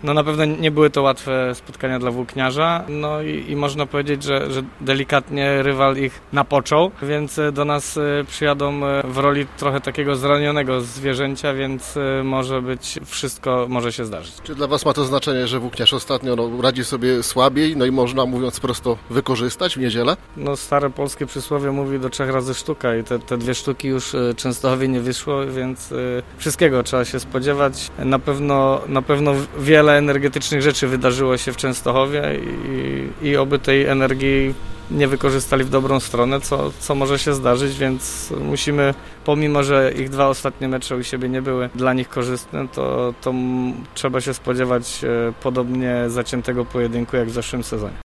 No na pewno nie były to łatwe spotkania dla Włókniarza, no i można powiedzieć, że delikatnie rywal ich napoczął, więc do nas przyjadą w roli trochę takiego zranionego zwierzęcia, więc wszystko może się zdarzyć. Czy dla Was ma to znaczenie, że Włókniarz ostatnio radzi sobie słabiej, no i można, mówiąc prosto, wykorzystać w niedzielę? No stare polskie przysłowie mówi do 3 razy sztuka i te 2 sztuki już Częstochowie nie wyszło, więc wszystkiego trzeba się spodziewać. Na pewno wiele energetycznych rzeczy wydarzyło się w Częstochowie i oby tej energii nie wykorzystali w dobrą stronę, co może się zdarzyć, więc musimy, pomimo że ich 2 ostatnie mecze u siebie nie były dla nich korzystne, to trzeba się spodziewać podobnie zaciętego pojedynku jak w zeszłym sezonie.